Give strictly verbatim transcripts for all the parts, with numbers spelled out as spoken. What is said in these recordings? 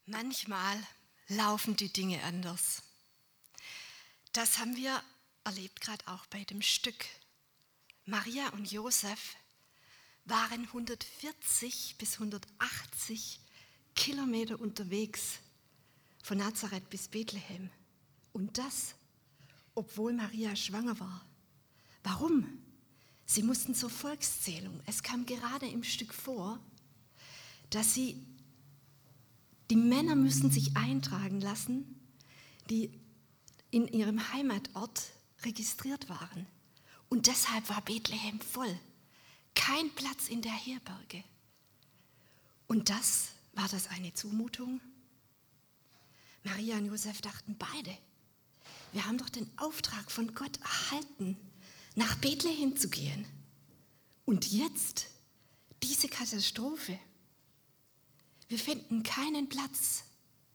Manchmal laufen die Dinge anders. Das haben wir erlebt, gerade auch bei dem Stück. Maria und Josef waren hundertvierzig bis hundertachtzig Kilometer unterwegs von Nazareth bis Bethlehem. Und das, obwohl Maria schwanger war. Warum? Sie mussten zur Volkszählung. Es kam gerade im Stück vor, dass sie, die Männer müssen sich eintragen lassen, die in ihrem Heimatort registriert waren. Und deshalb war Bethlehem voll. Kein Platz in der Herberge. Und das, war das eine Zumutung? Maria und Josef dachten beide, wir haben doch den Auftrag von Gott erhalten, nach Bethlehem zu gehen. Und jetzt diese Katastrophe. Wir finden keinen Platz.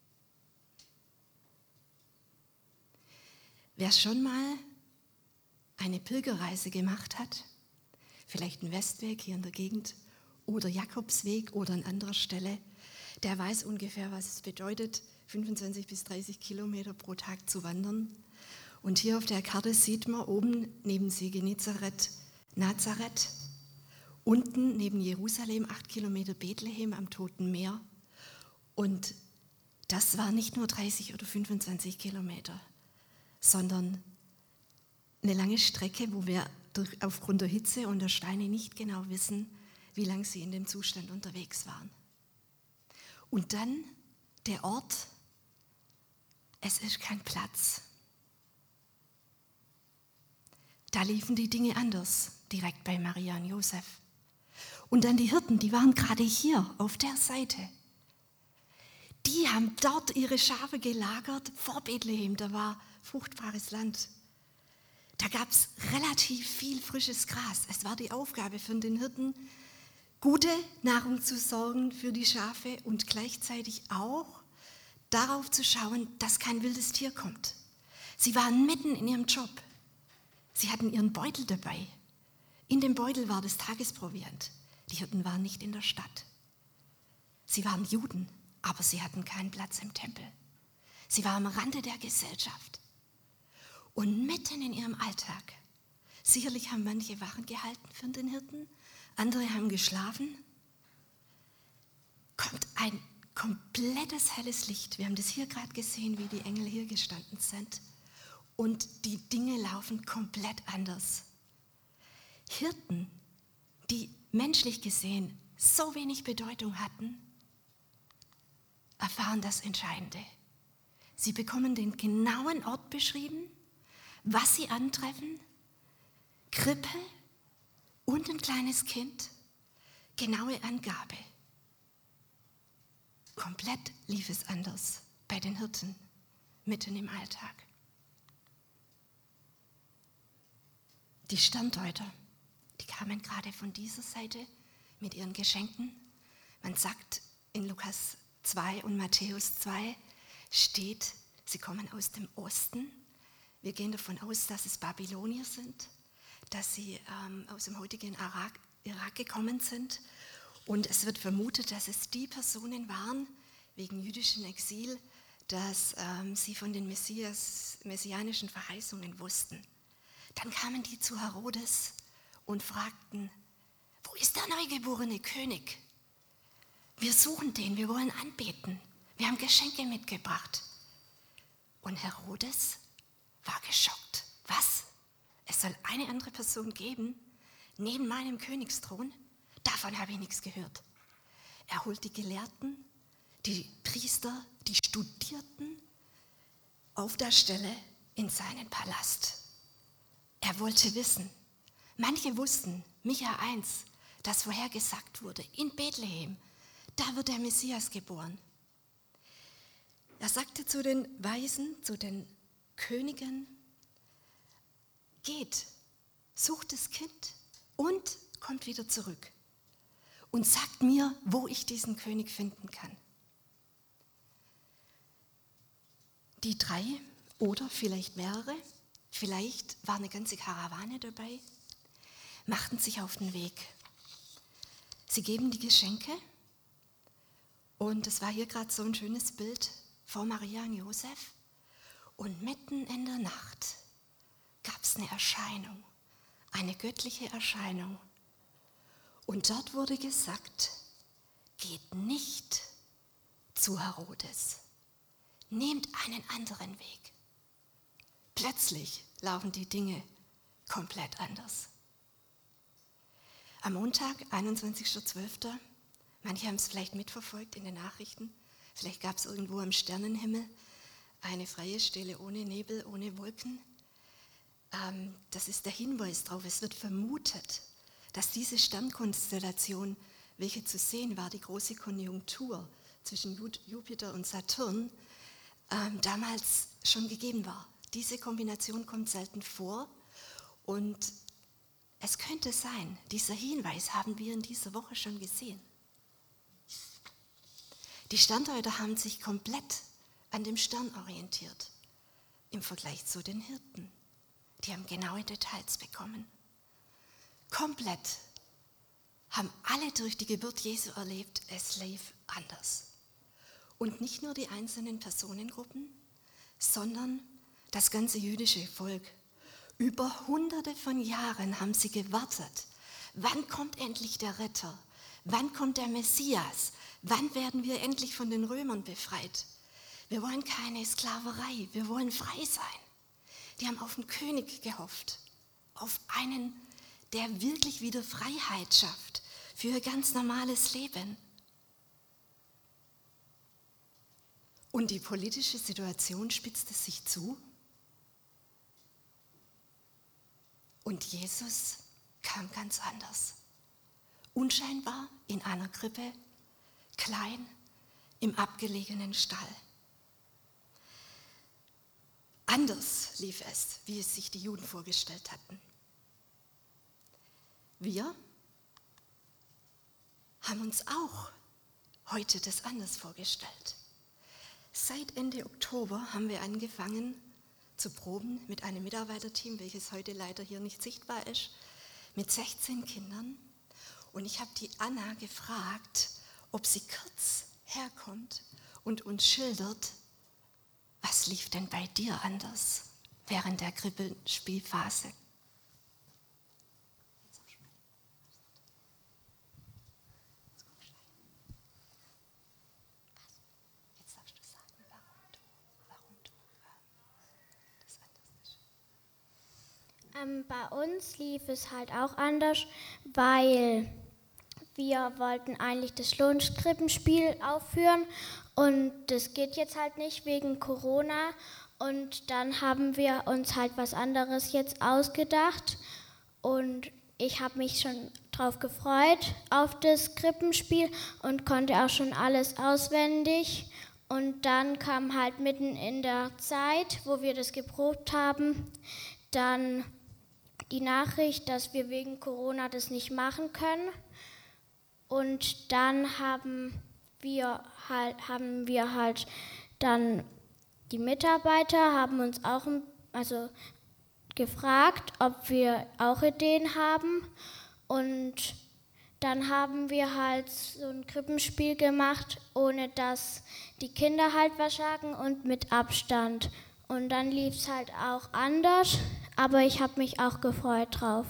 Wer schon mal eine Pilgerreise gemacht hat, vielleicht einen Westweg hier in der Gegend oder Jakobsweg oder an anderer Stelle, der weiß ungefähr, was es bedeutet, fünfundzwanzig bis dreißig Kilometer pro Tag zu wandern. Und hier auf der Karte sieht man oben neben See Genezareth Nazareth, unten neben Jerusalem acht Kilometer Bethlehem am Toten Meer. Und das war nicht nur dreißig oder fünfundzwanzig Kilometer, sondern eine lange Strecke, wo wir durch, aufgrund der Hitze und der Steine nicht genau wissen, wie lange sie in dem Zustand unterwegs waren. Und dann der Ort, es ist kein Platz. Da liefen die Dinge anders, direkt bei Maria und Josef. Und dann die Hirten, die waren gerade hier, auf der Seite. Die haben dort ihre Schafe gelagert vor Bethlehem, da war fruchtbares Land. Da gab es relativ viel frisches Gras. Es war die Aufgabe von den Hirten, gute Nahrung zu sorgen für die Schafe und gleichzeitig auch darauf zu schauen, dass kein wildes Tier kommt. Sie waren mitten in ihrem Job. Sie hatten ihren Beutel dabei. In dem Beutel war das Tagesproviant. Die Hirten waren nicht in der Stadt. Sie waren Juden, aber sie hatten keinen Platz im Tempel. Sie waren am Rande der Gesellschaft. Und mitten in ihrem Alltag, sicherlich haben manche Wachen gehalten für den Hirten, andere haben geschlafen, kommt ein komplettes helles Licht. Wir haben das hier gerade gesehen, wie die Engel hier gestanden sind. Und die Dinge laufen komplett anders. Hirten, die menschlich gesehen so wenig Bedeutung hatten, erfahren das Entscheidende. Sie bekommen den genauen Ort beschrieben, was sie antreffen, Krippe und ein kleines Kind, genaue Angabe. Komplett lief es anders bei den Hirten, mitten im Alltag. Die Sterndeuter, die kamen gerade von dieser Seite mit ihren Geschenken. Man sagt, in Lukas zwei und Matthäus zwei steht, sie kommen aus dem Osten. Wir gehen davon aus, dass es Babylonier sind, dass sie ähm, aus dem heutigen Irak, Irak gekommen sind. Und es wird vermutet, dass es die Personen waren, wegen jüdischem Exil, dass ähm, sie von den Messias, messianischen Verheißungen wussten. Dann kamen die zu Herodes und fragten, wo ist der neugeborene König? Wir suchen den, wir wollen anbeten. Wir haben Geschenke mitgebracht. Und Herodes war geschockt. Was? Es soll eine andere Person geben, neben meinem Königsthron? Davon habe ich nichts gehört. Er holt die Gelehrten, die Priester, die Studierten auf der Stelle in seinen Palast. Er wollte wissen. Manche wussten, Micha eins, das vorhergesagt wurde, in Bethlehem, da wird der Messias geboren. Er sagte zu den Weisen, zu den Königen, geht, sucht das Kind und kommt wieder zurück und sagt mir, wo ich diesen König finden kann. Die drei oder vielleicht mehrere, vielleicht war eine ganze Karawane dabei, machten sich auf den Weg. Sie geben die Geschenke Und es war hier gerade so ein schönes Bild vor Maria und Josef. Und mitten in der Nacht gab es eine Erscheinung, eine göttliche Erscheinung. Und dort wurde gesagt, geht nicht zu Herodes, nehmt einen anderen Weg. Plötzlich laufen die Dinge komplett anders. Am Montag, einundzwanzigster zwölfter Manche haben es vielleicht mitverfolgt in den Nachrichten. Vielleicht gab es irgendwo am Sternenhimmel eine freie Stelle ohne Nebel, ohne Wolken. Ähm, das ist der Hinweis darauf. Es wird vermutet, dass diese Sternkonstellation, welche zu sehen war, die große Konjunktur zwischen Jupiter und Saturn, ähm, damals schon gegeben war. Diese Kombination kommt selten vor und es könnte sein, dieser Hinweis haben wir in dieser Woche schon gesehen. Die Sterndeuter haben sich komplett an dem Stern orientiert, im Vergleich zu den Hirten. Die haben genaue Details bekommen. Komplett haben alle durch die Geburt Jesu erlebt, es lief anders. Und nicht nur die einzelnen Personengruppen, sondern das ganze jüdische Volk. Über hunderte von Jahren haben sie gewartet. Wann kommt endlich der Retter? Wann kommt der Messias? Wann werden wir endlich von den Römern befreit? Wir wollen keine Sklaverei, wir wollen frei sein. Die haben auf den König gehofft, auf einen, der wirklich wieder Freiheit schafft für ihr ganz normales Leben. Und die politische Situation spitzte sich zu. Und Jesus kam ganz anders. Unscheinbar in einer Krippe, klein im abgelegenen Stall. Anders lief es, wie es sich die Juden vorgestellt hatten. Wir haben uns auch heute das anders vorgestellt. Seit Ende Oktober haben wir angefangen zu proben mit einem Mitarbeiterteam, welches heute leider hier nicht sichtbar ist, mit sechzehn Kindern. Und ich habe die Anna gefragt, ob sie kurz herkommt und uns schildert, was lief denn bei dir anders während der Krippenspielphase? Jetzt darfst du sagen, warum du, warum du das anders ist. Ähm, bei uns lief es halt auch anders, weil wir wollten eigentlich das Lohnskrippenspiel aufführen und das geht jetzt halt nicht wegen Corona und dann haben wir uns halt was anderes jetzt ausgedacht und ich habe mich schon drauf gefreut auf das Krippenspiel und konnte auch schon alles auswendig und dann kam halt mitten in der Zeit, wo wir das geprobt haben, dann die Nachricht, dass wir wegen Corona das nicht machen können. Und dann haben wir halt, haben wir halt dann die Mitarbeiter haben uns auch also gefragt, ob wir auch Ideen haben. Und dann haben wir halt so ein Krippenspiel gemacht, ohne dass die Kinder halt was sagen und mit Abstand. Und dann lief es halt auch anders, aber ich habe mich auch gefreut drauf.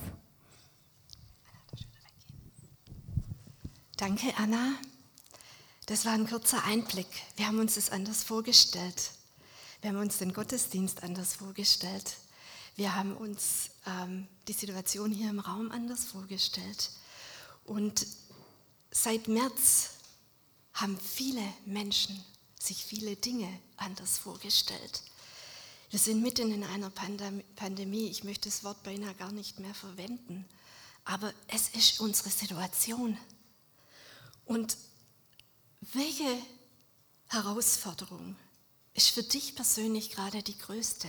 Danke, Anna. Das war ein kurzer Einblick. Wir haben uns das anders vorgestellt. Wir haben uns den Gottesdienst anders vorgestellt. Wir haben uns ähm, die Situation hier im Raum anders vorgestellt. Und seit März haben viele Menschen sich viele Dinge anders vorgestellt. Wir sind mitten in einer Pandemie. Ich möchte das Wort beinahe gar nicht mehr verwenden. Aber es ist unsere Situation. Und welche Herausforderung ist für dich persönlich gerade die größte?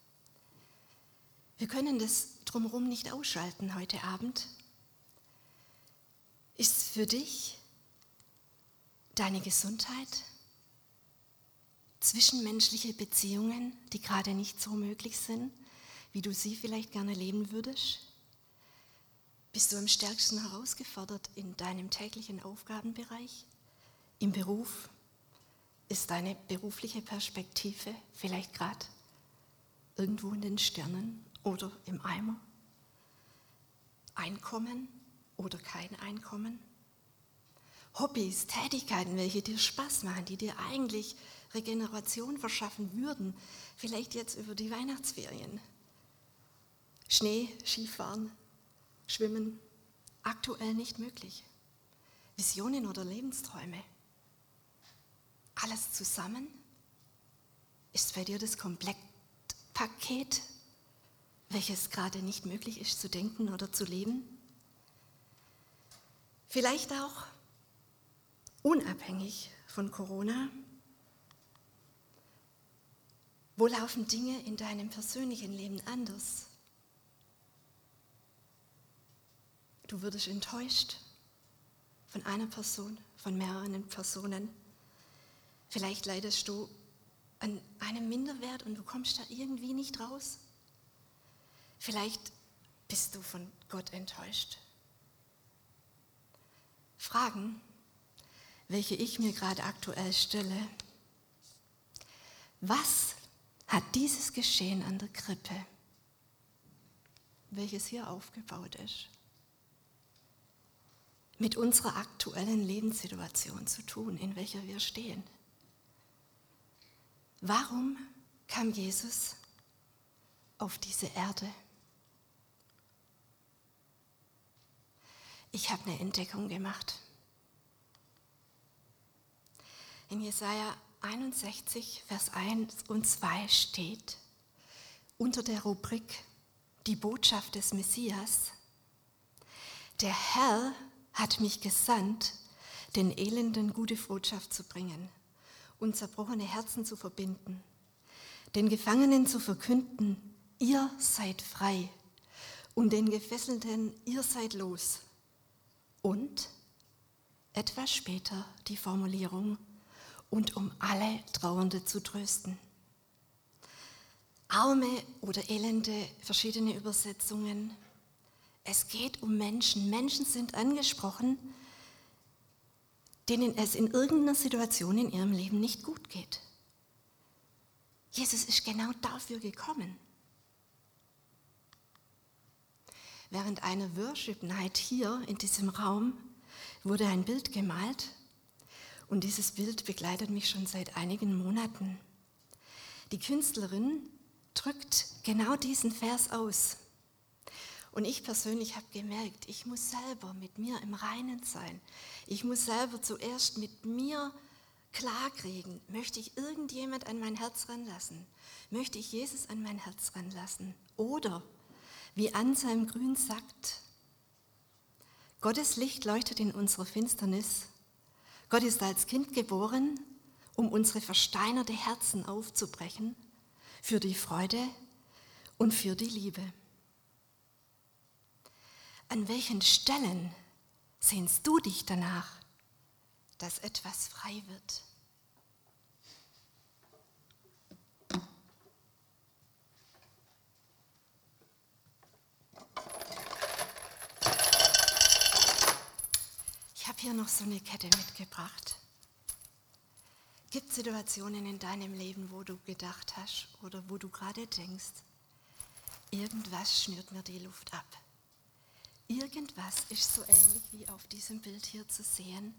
Wir können das drumherum nicht ausschalten heute Abend. Ist für dich deine Gesundheit, zwischenmenschliche Beziehungen, die gerade nicht so möglich sind, wie du sie vielleicht gerne leben würdest? Bist du am stärksten herausgefordert in deinem täglichen Aufgabenbereich? Im Beruf ist deine berufliche Perspektive vielleicht gerade irgendwo in den Sternen oder im Eimer. Einkommen oder kein Einkommen. Hobbys, Tätigkeiten, welche dir Spaß machen, die dir eigentlich Regeneration verschaffen würden, vielleicht jetzt über die Weihnachtsferien. Schnee, Skifahren, Schwimmen, aktuell nicht möglich. Visionen oder Lebensträume. Alles zusammen ist bei dir das Komplettpaket, welches gerade nicht möglich ist zu denken oder zu leben. Vielleicht auch unabhängig von Corona. Wo laufen Dinge in deinem persönlichen Leben anders? Du wurdest enttäuscht von einer Person, von mehreren Personen. Vielleicht leidest du an einem Minderwert und du kommst da irgendwie nicht raus. Vielleicht bist du von Gott enttäuscht. Fragen, welche ich mir gerade aktuell stelle. Was hat dieses Geschehen an der Krippe, welches hier aufgebaut ist, mit unserer aktuellen Lebenssituation zu tun, in welcher wir stehen? Warum kam Jesus auf diese Erde? Ich habe eine Entdeckung gemacht. In Jesaja einundsechzig, Vers eins und zwei steht unter der Rubrik Die Botschaft des Messias: Der Herr hat mich gesandt, den Elenden gute Botschaft zu bringen und zerbrochene Herzen zu verbinden, den Gefangenen zu verkünden, ihr seid frei, und den Gefesselten, ihr seid los. Und etwas später die Formulierung: und um alle Trauernde zu trösten. Arme oder Elende, verschiedene Übersetzungen. Es geht um Menschen. Menschen sind angesprochen, denen es in irgendeiner Situation in ihrem Leben nicht gut geht. Jesus ist genau dafür gekommen. Während einer Worship Night hier in diesem Raum wurde ein Bild gemalt. Und dieses Bild begleitet mich schon seit einigen Monaten. Die Künstlerin drückt genau diesen Vers aus. Und ich persönlich habe gemerkt, ich muss selber mit mir im Reinen sein. Ich muss selber zuerst mit mir klarkriegen, möchte ich irgendjemand an mein Herz ranlassen? Möchte ich Jesus an mein Herz ranlassen? Oder, wie Anselm Grün sagt, Gottes Licht leuchtet in unserer Finsternis. Gott ist als Kind geboren, um unsere versteinerte Herzen aufzubrechen, für die Freude und für die Liebe. An welchen Stellen sehnst du dich danach, dass etwas frei wird? Ich habe hier noch so eine Kette mitgebracht. Gibt es Situationen in deinem Leben, wo du gedacht hast oder wo du gerade denkst, irgendwas schnürt mir die Luft ab? Irgendwas ist so ähnlich wie auf diesem Bild hier zu sehen.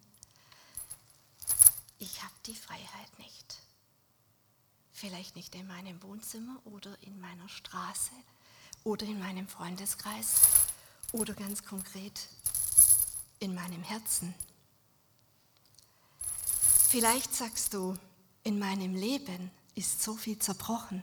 Ich habe die Freiheit nicht. Vielleicht nicht in meinem Wohnzimmer oder in meiner Straße oder in meinem Freundeskreis oder ganz konkret in meinem Herzen. Vielleicht sagst du, in meinem Leben ist so viel zerbrochen.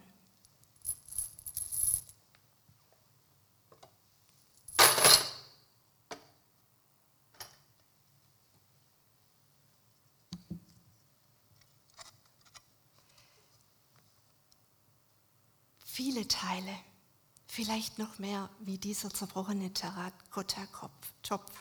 Viele Teile, vielleicht noch mehr wie dieser zerbrochene Terrakotta-Topf.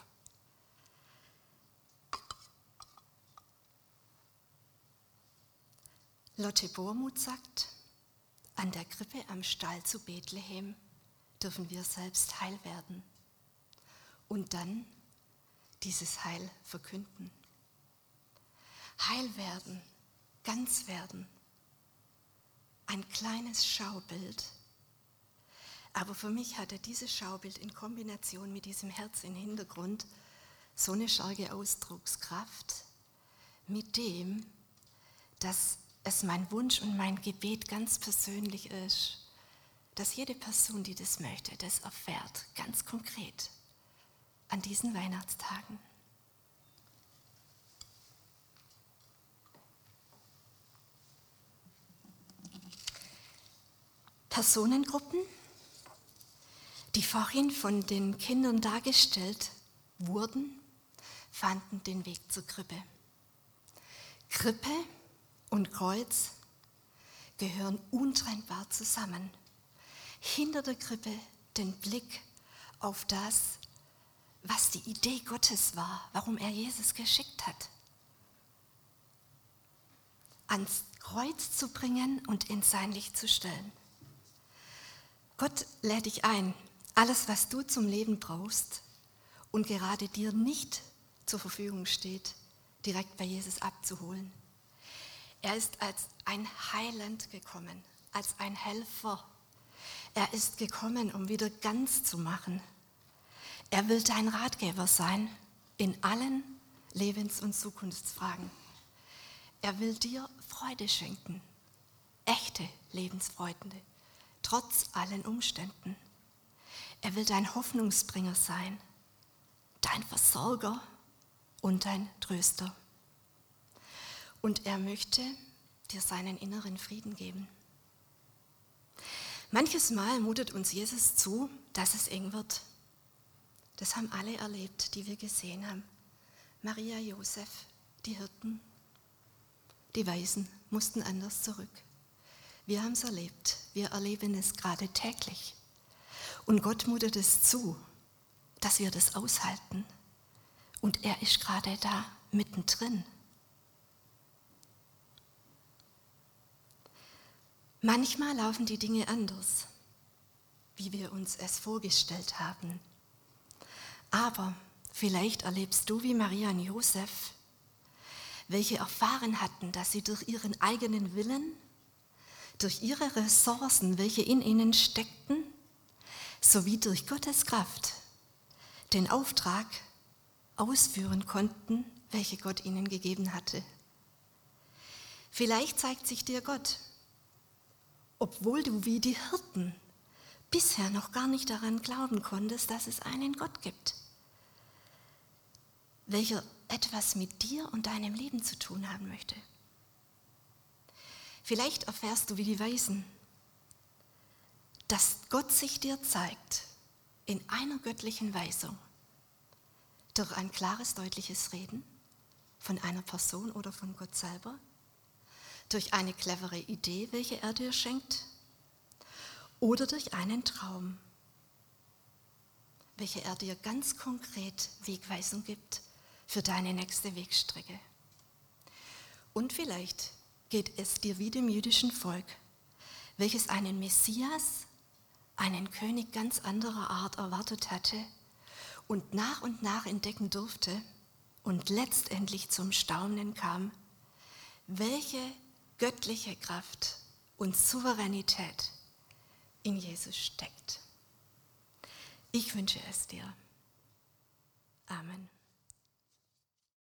Lotte Bormuth sagt, an der Krippe am Stall zu Bethlehem dürfen wir selbst heil werden und dann dieses Heil verkünden. heil werden, ganz werden. Ein kleines Schaubild. Aber für mich hatte dieses Schaubild in Kombination mit diesem Herz im Hintergrund so eine starke Ausdruckskraft, mit dem, dass es mein Wunsch und mein Gebet ganz persönlich ist, dass jede Person, die das möchte, das erfährt, ganz konkret an diesen Weihnachtstagen. Personengruppen, die vorhin von den Kindern dargestellt wurden, fanden den Weg zur Krippe. Krippe und Kreuz gehören untrennbar zusammen. Hinter der Krippe den Blick auf das, was die Idee Gottes war, warum er Jesus geschickt hat. Ans Kreuz zu bringen und in sein Licht zu stellen. Gott lädt dich ein, alles, was du zum Leben brauchst und gerade dir nicht zur Verfügung steht, direkt bei Jesus abzuholen. Er ist als ein Heiland gekommen, als ein Helfer. Er ist gekommen, um wieder ganz zu machen. Er will dein Ratgeber sein in allen Lebens- und Zukunftsfragen. Er will dir Freude schenken, echte Lebensfreude, trotz allen Umständen. Er will dein Hoffnungsbringer sein, dein Versorger und dein Tröster. Und er möchte dir seinen inneren Frieden geben. Manches Mal mutet uns Jesus zu, dass es eng wird. Das haben alle erlebt, die wir gesehen haben. Maria, Josef, die Hirten, die Weisen mussten anders zurück. Wir haben es erlebt, wir erleben es gerade täglich. Und Gott mutet es zu, dass wir das aushalten. Und er ist gerade da, mittendrin. Manchmal laufen die Dinge anders, wie wir uns es vorgestellt haben. Aber vielleicht erlebst du wie Maria und Josef, welche erfahren hatten, dass sie durch ihren eigenen Willen, durch ihre Ressourcen, welche in ihnen steckten, sowie durch Gottes Kraft den Auftrag ausführen konnten, welche Gott ihnen gegeben hatte. Vielleicht zeigt sich dir Gott, obwohl du wie die Hirten bisher noch gar nicht daran glauben konntest, dass es einen Gott gibt, welcher etwas mit dir und deinem Leben zu tun haben möchte. Vielleicht erfährst du wie die Weisen, dass Gott sich dir zeigt in einer göttlichen Weisung, durch ein klares, deutliches Reden von einer Person oder von Gott selber, durch eine clevere Idee, welche er dir schenkt, oder durch einen Traum, welche er dir ganz konkret Wegweisung gibt für deine nächste Wegstrecke. Und vielleicht geht es dir wie dem jüdischen Volk, welches einen Messias, einen König ganz anderer Art erwartet hatte und nach und nach entdecken durfte und letztendlich zum Staunen kam, welche göttliche Kraft und Souveränität in Jesus steckt. Ich wünsche es dir. Amen.